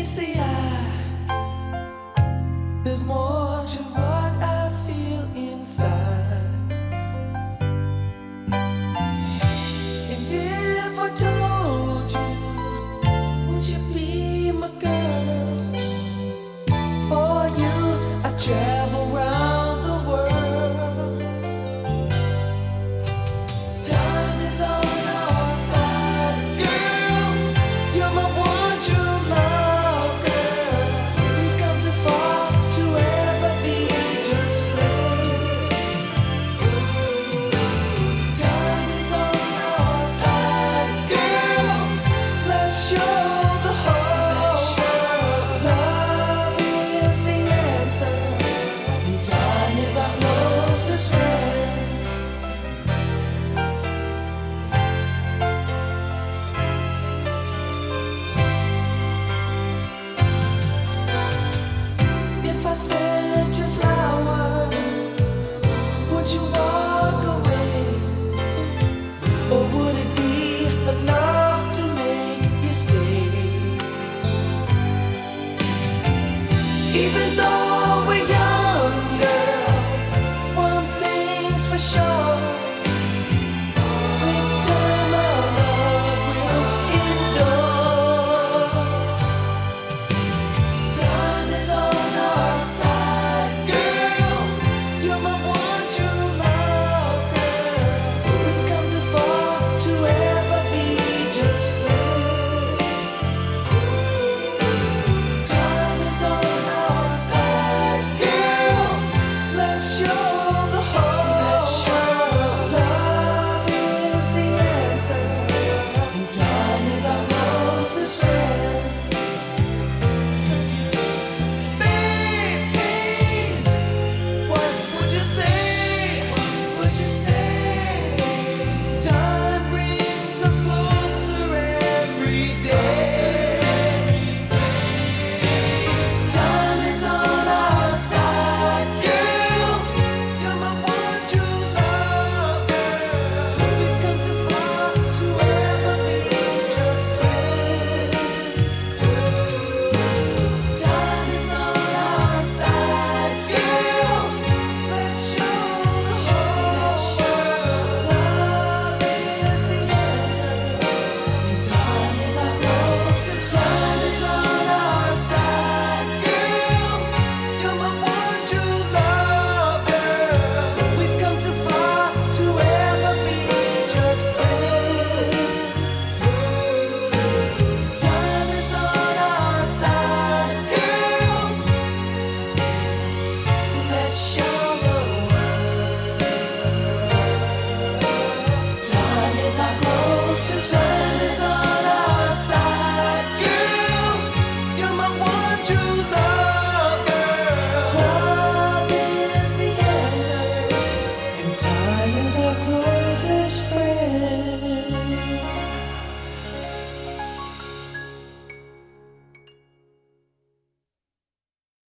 meets the eye. There's more to what I feel inside. And if I told you, would you be my girl? For you, I travel round the world. Time is on our side, girl. You're my one true love, girl. We've come too far to ever be just friends. Time is on our side, girl. Let's show the whole world love is the answer, and time is our closest friend. If I sent you flowers, would you walk away? Or would it be enough to make you stay? Even though